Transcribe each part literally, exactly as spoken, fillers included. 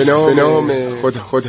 به نام, نام خدا خدا.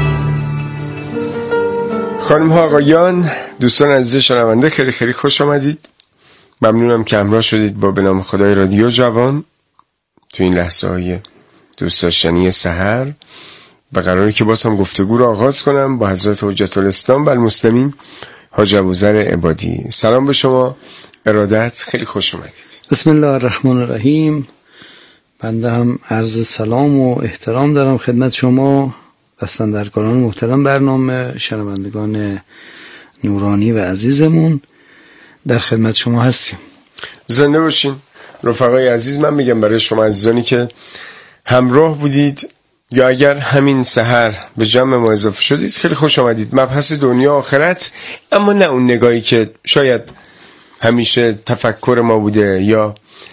خانم ها آقایان، دوستان عزیز شنونده، خیلی خیلی خوش آمدید. ممنونم که همراه شدید با به نام خدای رادیو جوان تو این لحظه های دوست داشتنی سحر و قراره که باز هم گفتگو رو آغاز کنم با حضرت حجت الاسلام و المسلمین حاج ابوذر عبادی. سلام به شما، ارادت، خیلی خوش اومدید. بسم الله الرحمن الرحیم. بنده هم عرض سلام و احترام دارم خدمت شما دستاندرکاران محترم برنامه، شنوندگان نورانی و عزیزمون، در خدمت شما هستیم. زنده باشین رفقای عزیز. من میگم برای شما عزیزانی که همراه بودید یا اگر همین سحر به جمع ما اضافه شدید، خیلی خوش آمدید. مبحث دنیا آخرت، اما نه اون نگاهی که شاید همیشه تفکر ما بوده یا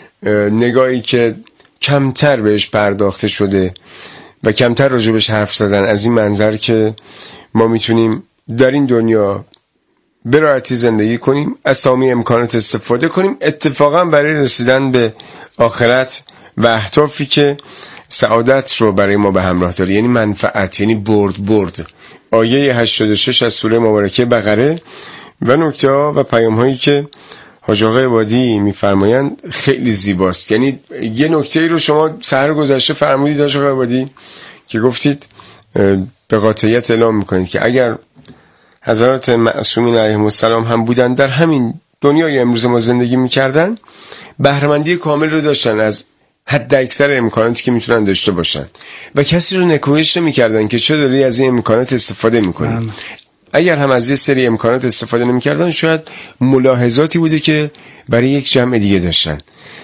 نگاهی که کمتر بهش پرداخته شده و کمتر راجبش حرف زدن، از این منظر که ما میتونیم در این دنیا به راحتی زندگی کنیم، از تمام امکانات استفاده کنیم، اتفاقا برای رسیدن به آخرت و اهدافی که سعادت رو برای ما به همراه داره، یعنی منفعت، یعنی برد برد. آیه هشتاد و شش از سوره مبارکه بقره و نکته ها و پیام هایی که حاج آقا عبادی میفرمایند خیلی زیباست. یعنی یه نکته رو شما سحر گذشته فرمودید حاج آقا عبادی که گفتید به قاطعیت اعلام میکنید که اگر حضرات معصومین علیهم السلام هم بودن در همین دنیای امروز ما زندگی میکردن، بهره‌مندی کامل رو داشتن از حد اکثر امکاناتی که میتونن داشته باشن و کسی رو نکوهش نمیکردن که چه داری از این امکانات استفاده میکنی. اگر هم از یه سری امکانات استفاده نمیکردن، شاید ملاحظاتی بوده که برای یک جمع دیگه داشتن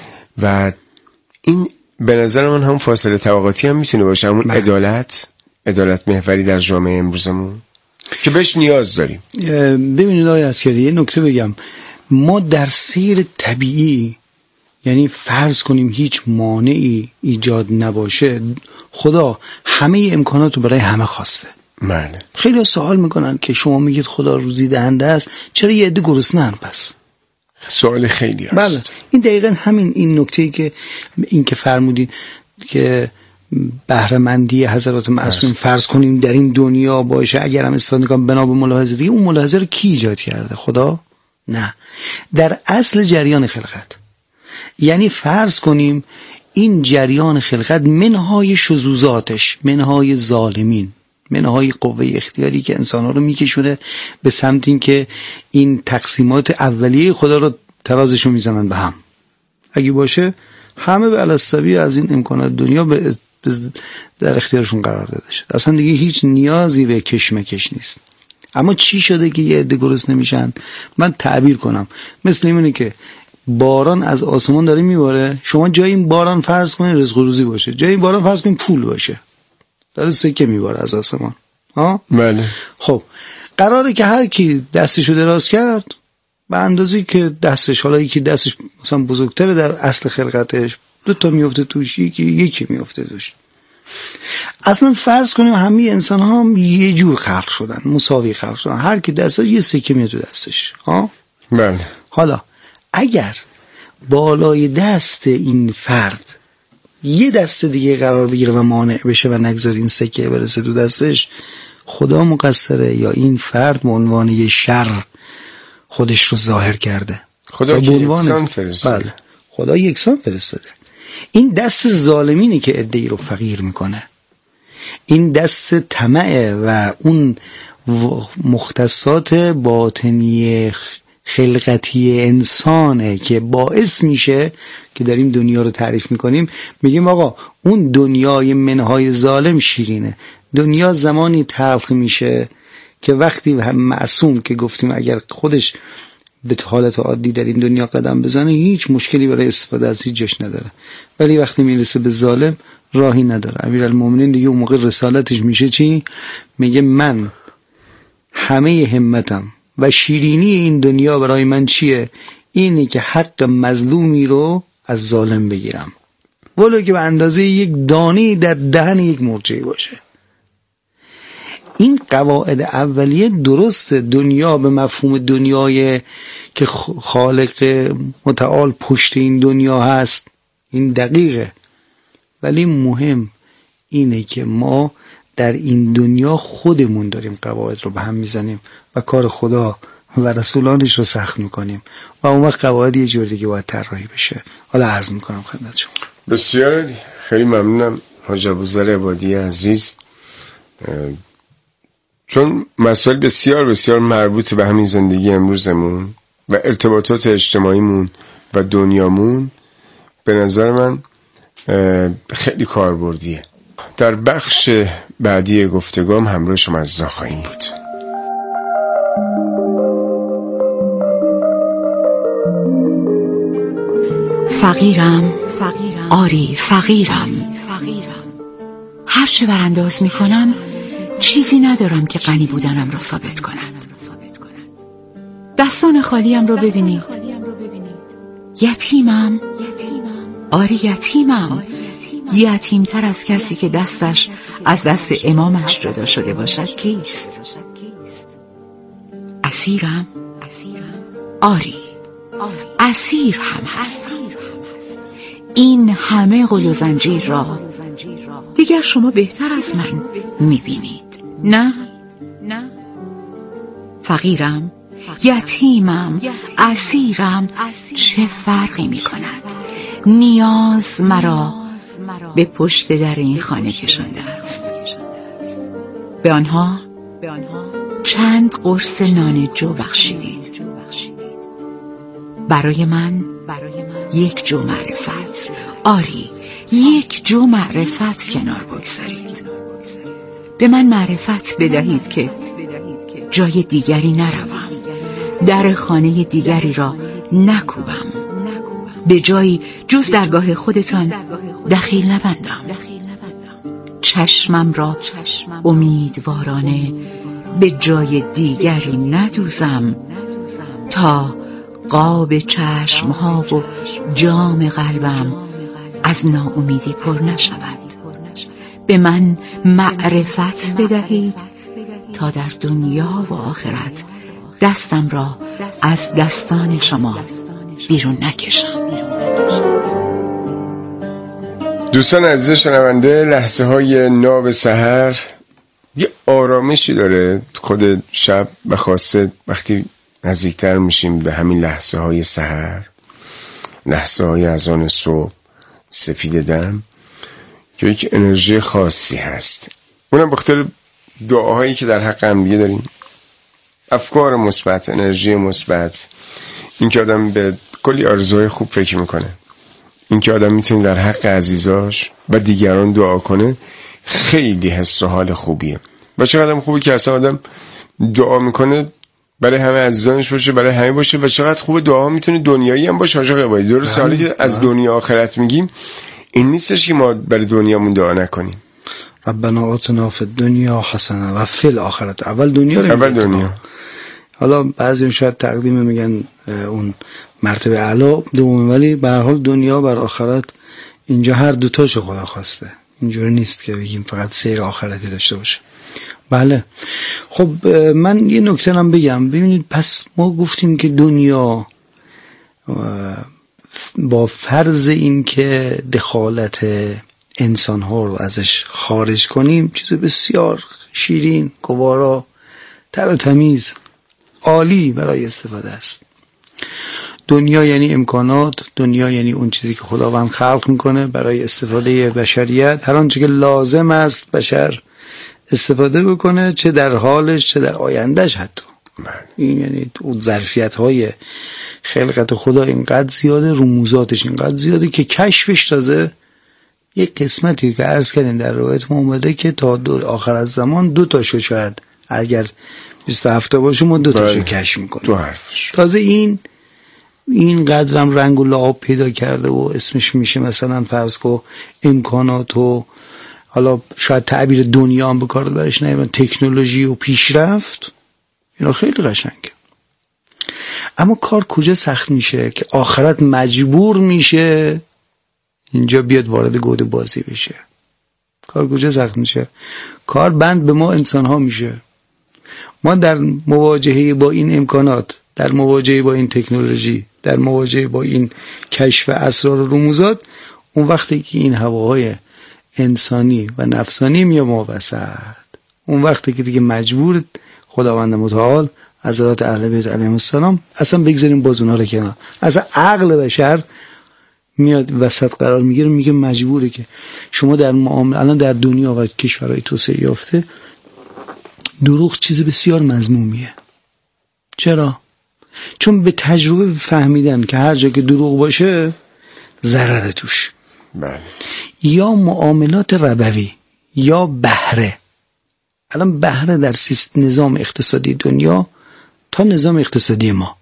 و این به نظر من هم فاصله طبقاتی هم میتونه باشه، همون عدالت عدالت محوری در جامعه امروزمون که بهش نیاز داریم. ببینید آقای عسکری، یه نکته بگم. ما در سیر طبیعی، یعنی فرض کنیم هیچ مانعی ایجاد نباشه، خدا همه امکانات رو برای همه خواسته. بله. خیلی سوال میکنن که شما میگید خدا روزی دهنده است، چرا یه عده گرسنه‌ان؟ پس سوال خیلی هست. بله، این دقیقاً همین این نکته‌ای که این که فرمودین که بهره‌مندی حضرات معصوم فرض کنیم در این دنیا باشه، اگر هم استفاده کنیم بنا به ملاحظه دیگه، اون ملاحظه رو کی ایجاد کرده؟ خدا؟ نه، در اصل جریان خلقت. یعنی فرض کنیم این جریان خلقت منهای شذوذاتش، منهای ظالمین، منهای قوه اختیاری که انسان‌ها رو میکشونه به سمت این که این تقسیمات اولیه خدا رو ترازشو میزنن به هم، اگه باشه همه به الاسبی از این امکانات دنیا به در اختیارشون قرار داده شد، اصلا دیگه هیچ نیازی به کشمکش نیست. اما چی شده که یه عده گرسنه نمیشن؟ من تعبیر کنم مثل اینه که باران از آسمان داره میباره، شما جای این باران فرض کنید رزق و روزی باشه، جای این باران فرض کنید پول باشه، داره سکه میباره از آسمان. ها؟ بله. خب قراره که هر کی دستشو دراز کرد به اندازه‌ای که دستش، حالا یکی دستش مثلا بزرگتره در اصل خلقتش، دو تا میفته توش، یکی یکی میفته توش. اصلا فرض کنیم همه انسان ها هم یه جور خلق شدن، مساوی خلق شدن، هر کی دستش یه سکه میاد تو دستش. ها؟ بله. حالا اگر بالای دست این فرد یه دست دیگه قرار بگیره و مانع بشه و نگذار این سکه برسه تو دستش، خدا مقصره یا این فرد به عنوان یه شر خودش رو ظاهر کرده؟ خدا یکسان فرستاده. بله، خدا یکسان فرستاده. این دست ظالمینی که عده‌ای رو فقیر میکنه، این دست طمع و اون مختصات باطنی خلقتی انسانه که باعث میشه که در این دنیا رو تعریف میکنیم، میگیم آقا اون دنیای منهای ظالم شیرینه. دنیا زمانی تلخ میشه که وقتی معصوم که گفتیم اگر خودش به حالت عادی در این دنیا قدم بزنه هیچ مشکلی برای استفاده از هیچ جاش نداره، ولی وقتی میرسه به ظالم راهی نداره. امیرالمومنین دیگه اون موقع رسالتش میشه چی؟ میگه من همه همتم و شیرینی این دنیا برای من چیه؟ اینه که حق مظلومی رو از ظالم بگیرم، ولو که به اندازه یک دانی در دهن یک مرجعی باشه. این قواعد اولیه درست، دنیا به مفهوم دنیای که خالق متعال پشت این دنیا هست، این دقیقه، ولی مهم اینه که ما در این دنیا خودمون داریم قواعد رو به هم میزنیم و کار خدا و رسولانش رو سخت میکنیم و اون وقت قواعد یه جور دیگه باید طراحی بشه. حالا عرض میکنم خدمت شما. بسیار خیلی ممنونم حاج ابوذر عبادی عزیز، چون مسائل بسیار بسیار مربوط به همین زندگی امروزمون و ارتباطات اجتماعیمون و دنیامون به نظر من خیلی کاربردیه. در بخش بعدی گفتگوام همراه شما عزیزان خواهیم بود. فقیرم فقیرم آری فقیرم فقیرم هرچه برانداز میکنم چیزی ندارم که غنی بودنم را ثابت کند. دستان خالیم را ببینید. یتیمم آری یتیمم، یتیمتر از کسی که دستش از دست امامش جدا شده باشد کیست؟ اسیرم آری اسیر هم هستم. این همه قل و زنجیر را دیگر شما بهتر از من میبینید، نه؟ نه فقیرم، یتیمم، اسیرم، چه فرقی میکند؟ نیاز مرا به پشت در این خانه کشانده است. به آنها چند قرص نان جو بخشیدید. برای من یک جو معرفت، آری یک جو معرفت کنار بگذارید. به من معرفت بدهید که جای دیگری نروم، در خانه دیگری را نکوبم، به جایی جز درگاه خودتان دخیل نبندم. چشمم را امیدوارانه به جای دیگری ندوزم تا قاب چشمها و جام قلبم از ناامیدی پر نشود. به من معرفت بدهید تا در دنیا و آخرت دستم را از دستان شما بیرون نکشم. دوستان عزیز شنونده، لحظه های ناب سحر یه آرامشی داره خود شب، و خاصه وقتی نزدیکتر میشیم به همین لحظه های سحر، لحظه های اذان صبح، سپید دم، که یک انرژی خاصی هست. اونم بخاطر دعاهایی که در حق هم دیگه داریم، افکار مثبت، انرژی مثبت، این که آدم به کلی آرزوهای خوب فکر میکنه، این که آدم میتونه در حق عزیزاش و دیگران دعا کنه، خیلی حس و حال خوبیه. و چقدر خوبه که اصلا آدم دعا میکنه برای همه عزیزانش باشه، برای همه باشه، و چقدر خوبه دعا میتونه دنیایی هم باشه. حاج عبادی درست، حالی که از دنیا آخرت میگیم، این نیستش که ما برای دنیامون دعا نکنیم. ربنا آتنا فی الدنیا حسنه و فی الاخرت. اول دنیا رو اول دنیا. حالا بعضی شاید تقدیم میگن اون مرتبه اعلی دوم، ولی به هر حال دنیا بر آخرت، اینجا هر دو تاشو خدا خواسته. اینجوری نیست که بگیم فقط سیر آخرتی داشته باشه. بله. خب من یه نکته هم بگم. ببینید، پس ما گفتیم که دنیا با فرض این که دخالت انسان ها رو ازش خارج کنیم، چیز بسیار شیرین، گوارا، تر و تمیز، عالی برای استفاده است. دنیا یعنی امکانات، دنیا یعنی اون چیزی که خداوند خلق میکنه برای استفاده بشریت، هر آنچه که لازم است بشر استفاده بکنه، چه در حالش چه در آیندهش حتی. این یعنی اون ظرفیت های خلقت خدا اینقدر زیاده، رموزاتش اینقدر زیاده که کشفش تازه یک قسمتی که عرض کردیم در روایت ما اومده که تا دور آخر از زمان دو تاشو شاید اگر بیست و هفت باشه ما دو تاشو کشف میکنیم. تازه این این قدرم رنگ و لعاب پیدا کرده و اسمش میشه مثلا فرض کو امکانات و حالا شاید تعبیر دنیا هم به کار برش نمیبرن، تکنولوژی و پیشرفت. اینا خیلی قشنگه. اما کار کجا سخت میشه که آخرت مجبور میشه اینجا بیاد وارد گود بازی بشه. کار کجا سخت میشه؟ کار بند به ما انسان ها میشه. ما در مواجهه با این امکانات، در مواجهه با این تکنولوژی، در مواجهه با این کشف اسرار و رموزات، اون وقتی که این هواهای انسانی و نفسانی میام وسط. اون وقتی که دیگه مجبور خداوند متعال حضرات اهل بیت علیهم السلام اصلا بگذاریم باز اونا رو کنار، اصلا عقل بشر میاد وسط قرار میگیره، میگه مجبوره که شما در معامله الان در دنیا و کشورهای توسعه یافته دروغ چیز بسیار مذمومیه. چرا؟ چون به تجربه فهمیدن که هر جا که دروغ باشه ضرر توش. بله. یا معاملات ربوی یا بهره. الان بهره در سیستم نظام اقتصادی دنیا تا نظام اقتصادی ما،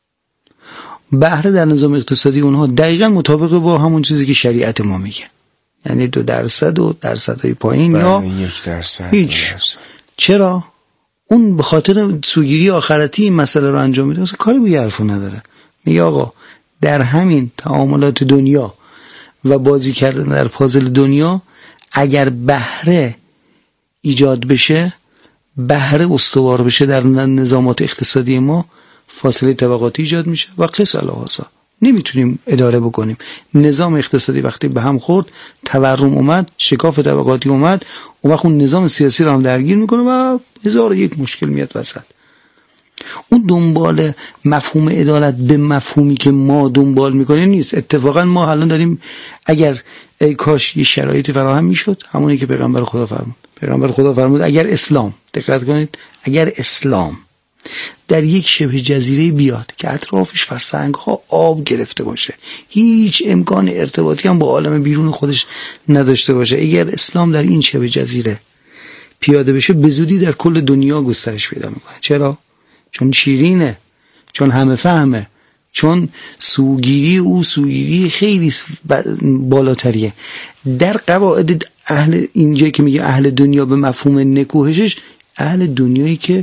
بهره در نظام اقتصادی اونها دقیقا مطابق با همون چیزی که شریعت ما میگه، یعنی دو درصد و درصدهای پایین یا یک درصد هیچ. چرا؟ اون به خاطر سوگیری آخرتی این مسئله رو انجام میده، کاری به حرفو نداره. میگه آقا در همین تعاملات دنیا و بازی کردن در پازل دنیا اگر بهره ایجاد بشه، بهره استوار بشه در نظامات اقتصادی ما، فاصله طبقاتی ایجاد میشه و قیس الهازا نمیتونیم اداره بکنیم. نظام اقتصادی وقتی به هم خورد، تورم اومد، شکاف طبقاتی اومد، اون وقت اون نظام سیاسی رو هم درگیر میکنه و هزار یک مشکل میاد وسط. اون دنبال مفهوم عدالت به مفهومی که ما دنبال میکنیم نیست. اتفاقا ما الان داریم، اگر ای کاش یه شرایطی فراهم میشد، همونی که پیغمبر خدا فرمود. پیغمبر خدا فرمود اگر اسلام، دقت کنید، اگر اسلام در یک شبه جزیره بیاد که اطرافش فرسنگ ها آب گرفته باشه، هیچ امکان ارتباطی هم با عالم بیرون خودش نداشته باشه، اگر اسلام در این شبه جزیره پیاده بشه به زودی در کل دنیا گسترش پیدا میکنه. چرا؟ چون شیرینه، چون همه فهمه، چون سوگیری او سوگیری خیلی بالاتریه. در قواعد اهل اینجا که میگه اهل دنیا به مفهوم نکوهشش، اهل دنیایی که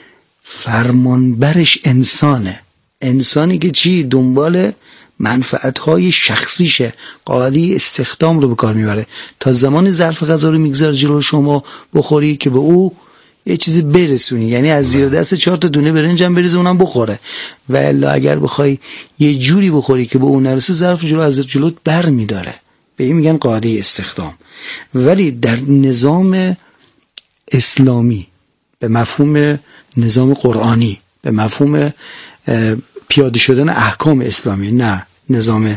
فرمانبرش انسانه، انسانی که چی؟ دنبال منفعت‌های شخصیشه، قاعده استخدام رو به کار میبره تا زمان ظرف غذا رو میگذاره جلو شما بخوری که به او یه چیزی برسونی، یعنی از زیر دست چهار تا دونه برنجم بریزه اونم بخوره، و الا اگر بخوای یه جوری بخوری که به اون نرسه ظرف جلو از جلوت بر میداره. به این میگن قاعده استخدام. ولی در نظام اسلامی به مفهوم نظام قرآنی، به مفهوم پیاده شدن احکام اسلامی، نه نظام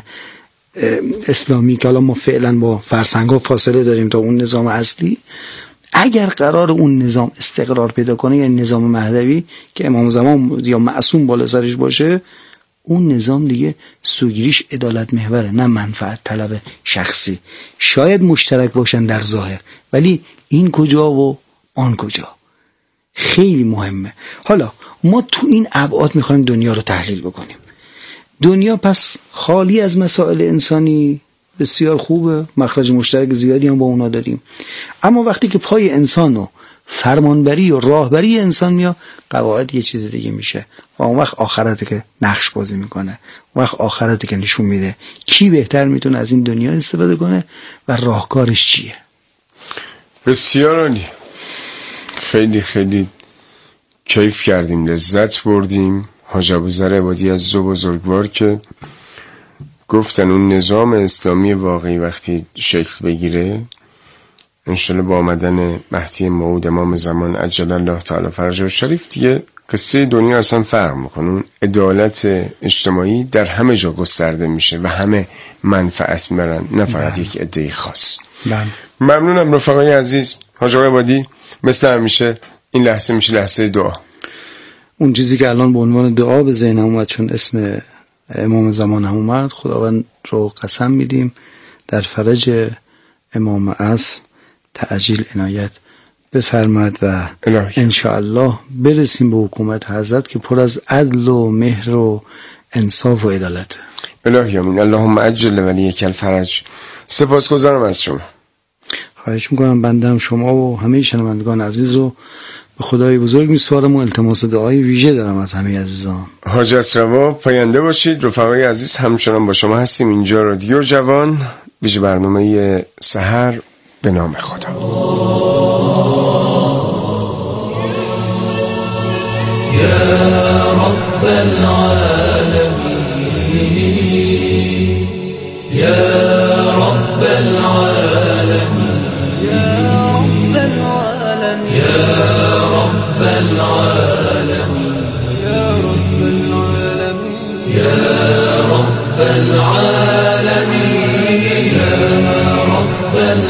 اسلامی که الان ما فعلا با فرسنگ‌ها فاصله داریم تا اون نظام اصلی، اگر قرار اون نظام استقرار پیدا کنه، یعنی نظام مهدوی که امام زمان یا معصوم بالا سرش باشه، اون نظام دیگه سوگیریش عدالت محوره، نه منفعت طلب شخصی. شاید مشترک باشن در ظاهر، ولی این کجا و آن کجا خیلی مهمه. حالا ما تو این ابعاد میخوایم دنیا رو تحلیل بکنیم. دنیا پس خالی از مسائل انسانی بسیار خوبه، مخرج مشترک زیادی هم با اونا داریم، اما وقتی که پای انسان و فرمانبری و راهبری انسان میاد، قواعد یه چیز دیگه میشه و اون وقت آخرته که نقش بازی میکنه، اون وقت آخرته که نشون میده کی بهتر میتونه از این دنیا استفاده کنه و راهکارش چیه. بسیار عالی، خیلی خیلی کیف کردیم، لذت بردیم. حاج ابوذر عبادی از زو بزرگوار که گفتن اون نظام اسلامی واقعی وقتی شکل بگیره، انشالله با آمدن مهدی موعود امام زمان عجل الله تعالی فرجه و شریف، دیگه قصه دنیا اصلا فرق میکنه. اون عدالت اجتماعی در همه جا گسترده میشه و همه منفعت میبرن، نه فقط یک عده خاص. بله. ممنونم رفقای عزیز. حاج عبادی مثل همیشه این لحظه میشه لحظه دعا. اون چیزی که الان به عنوان دعا به ذهنم اومد چون اسم امام زمان هم اومد، خداوند رو قسم میدیم در فرج امام عصر تعجیل عنایت بفرماد و انشاءالله برسیم به حکومت حضرت که پر از عدل و مهر و انصاف و عدالت. الهی آمین. اللهم عجل ولیک الفرج. سپاسگزارم از شما. خواهش میکنم بنده شما و همه شنوندگان عزیز رو به خدای بزرگ میسپارم و التماس دعای ویژه دارم از همه عزیزان. حاجت روا پاینده باشید. رفقای عزیز همچنان با شما هستیم اینجا رادیو جوان، ویژه برنامه سحر به نام خدا. یا رب العالمین یا رب العالمین رب العالمين يا رب العالمين يا رب العالمين يا رب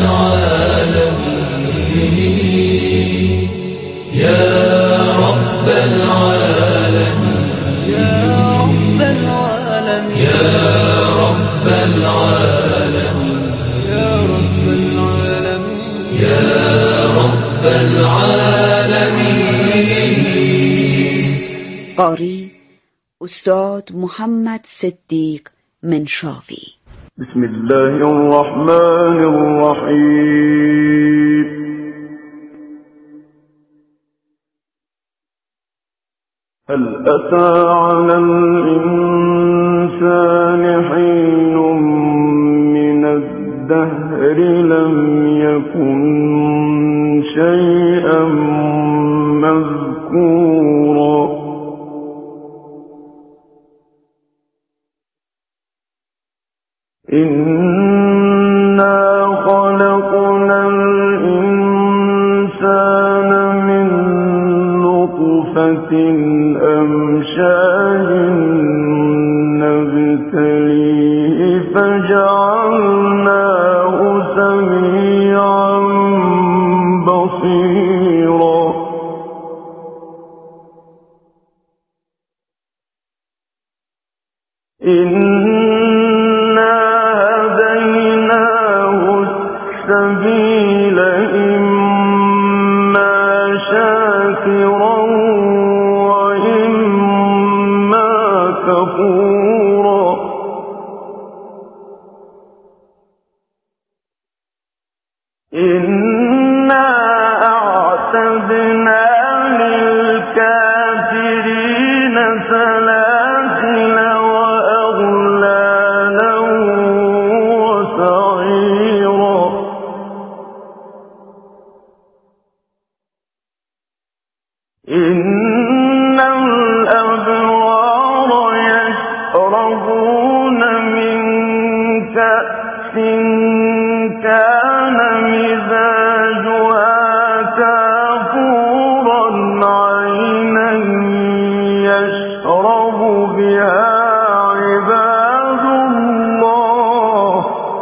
العالمين يا رب العالمين يا رب العالمين يا رب العالمين يا رب العالمين يا رب العالمين. قاری استاد محمد صدیق منشاوی. بسم الله الرحمن الرحيم. هل أتى على الإنسان حين من الدهر لم يكن شيئا مذكورا إنا خلقنا الإنسان من نطفة أمشاج نبتليه فجعلناه سميعا بصيرا إنا هديناه السبيل إما شاكرا وإما كفورا إنا أعتدنا للكافرين سلاسل وأغلالا وسعيرا إن الأبرار يشربون من كأس كان مزاجها كافورا عينا يشرب بها عباد الله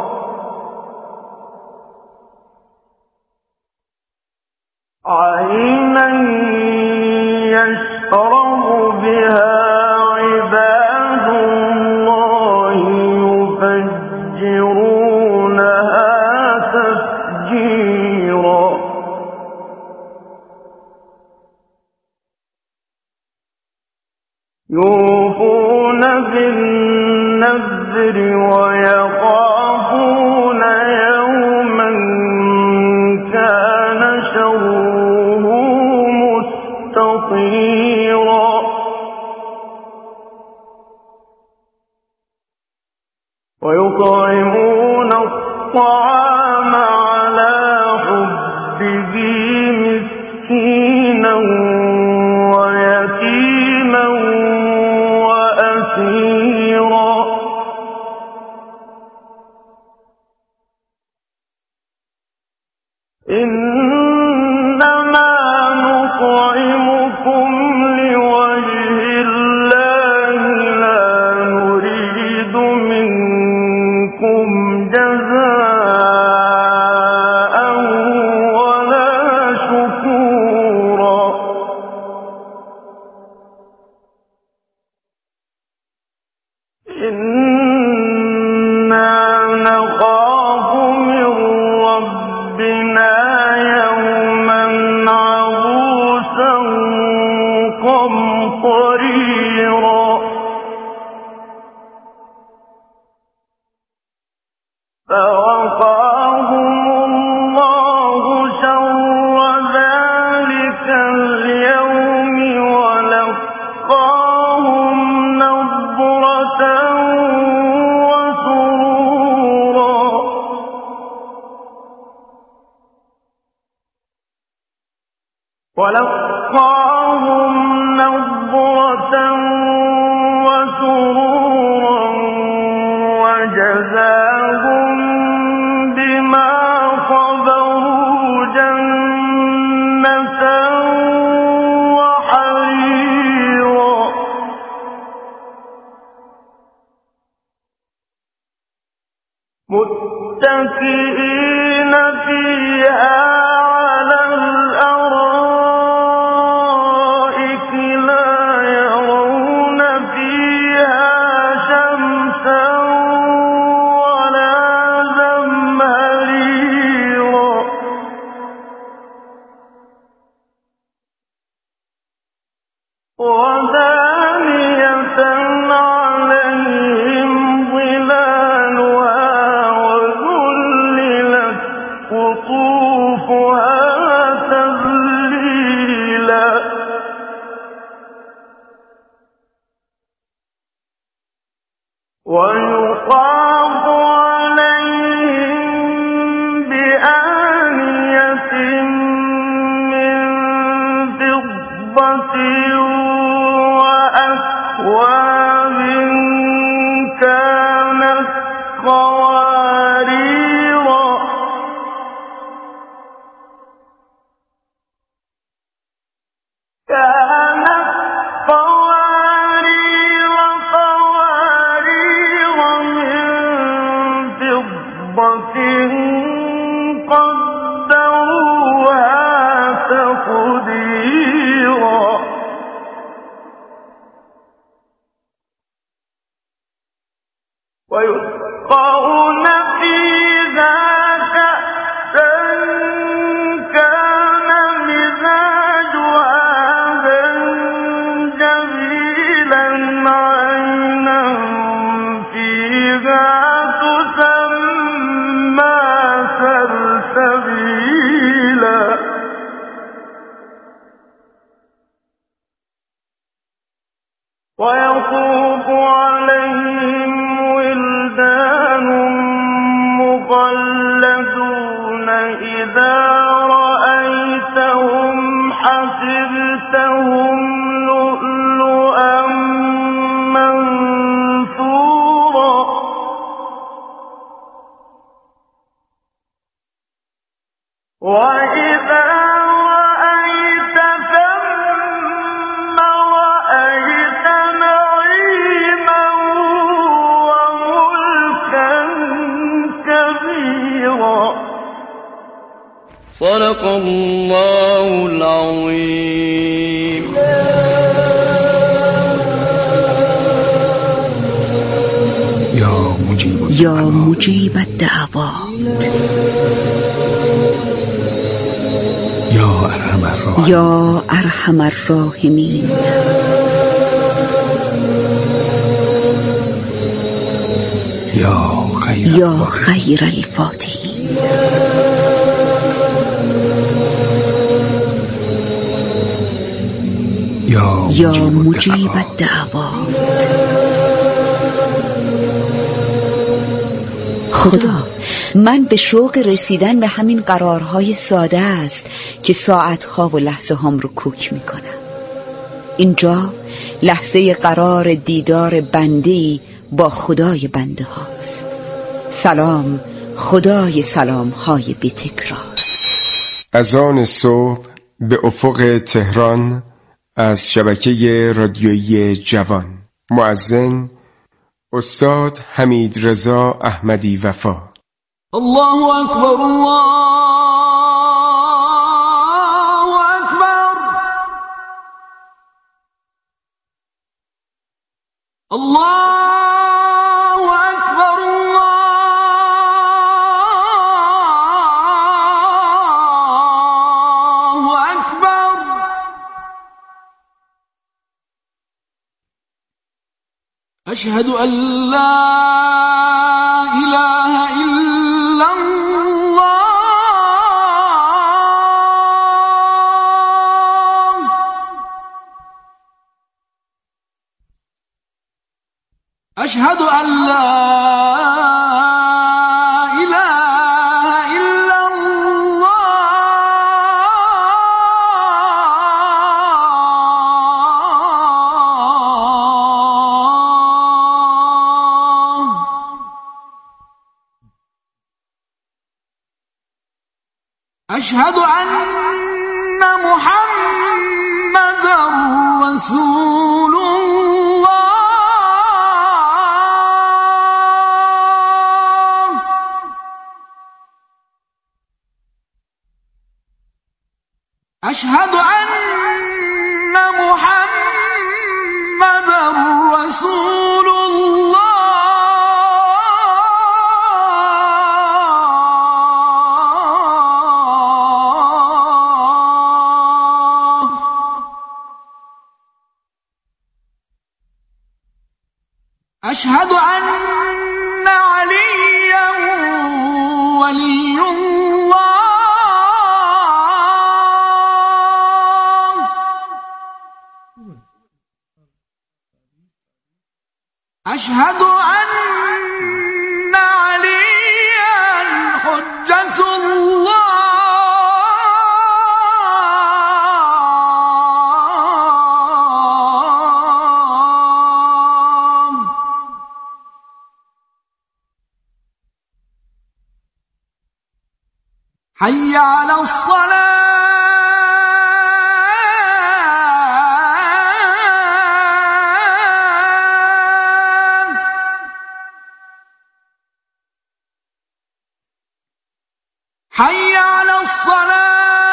عينا يشرب بها عباد الله يفجرونها تفجيرا يوفون بالنذر ويخافون يوما كان شره مستطيرا ويطعمون الطعام على حبه مسكينا ويتيما وأسيرا إنما نطعمكم لوجه الله لا نريد منكم جزاء ولا شكورا إنا نخاف من ربنا يوما عبوسا قمطريرا فوقاهم الله شر ذلك اليوم ولقاهم نضرة متكئين فيها على الأرائك لا يرون فيها شمسا ولا زمهريرا ودانية عليهم ظلالها وذللت قطوفها تذليلا ويطاف عليهم بآنية من فضة وأكواب كانت قواريرا كانت قوارير قوارير من فضة قدروها تقديرا ويسقون فيها كأسا كان مزاجها زنجبيلا عينا فيها تسمى سلسبيلا ويطوف عليهم ولدان مخلدون إذا رأيتهم حسبتهم لؤلؤا منثورا وإذا رأيت ثم رأيت نعيما وملكا كبيرا. صدق الله العظيم. یا مجیب یا مجیب الدعوات، یا ارحم الراحمین، یا ارحم الراحمین، یا خیر یا خیر الفاتحین. یا یا مجیب الدعوات. خدا، من به شوق رسیدن به همین قرارهای ساده است که ساعتها و لحظه هام رو کوک میکنم. اینجا لحظه قرار دیدار بنده‌ای با خدای بنده هاست. سلام خدای سلام های بی تکرار. از آن صبح به افق تهران از شبکه رادیویی جوان. مؤذن استاد حمید رضا احمدی وفا. الله اکبر، الله اکبر، الله اکبر، الله اکبر. اشهد ان لا اله الا الله. اشهد ان لا اله الا الله. اشهد ان محمد رسول الله. أشهد أن عليا ولي الله أشهد أن عليا حجة الله حي على الصلاة حي على الصلاة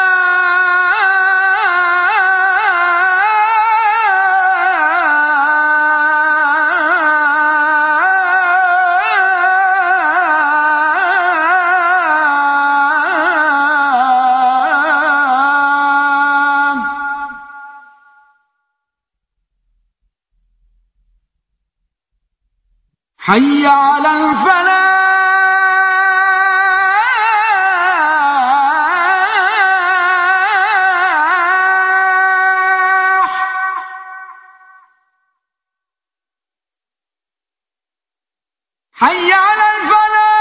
حي على الفلاح حي على الفلاح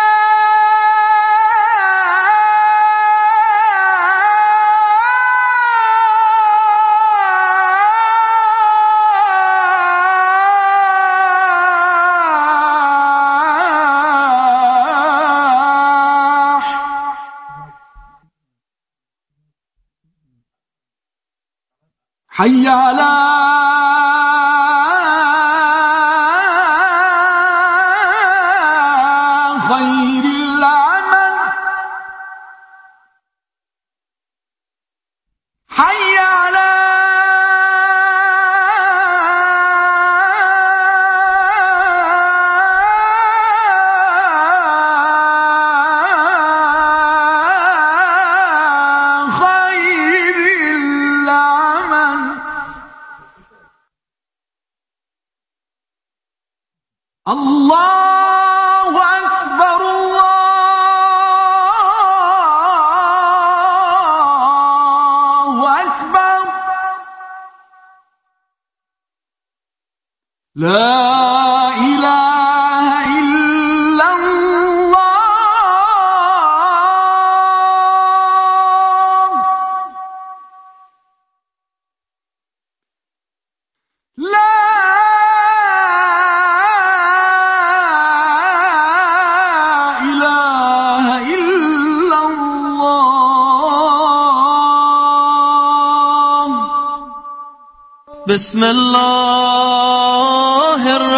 حي على خير العمل حي على خير العمل الله أكبر الله أكبر لا إله إلا الله لا بسم الله الرحمن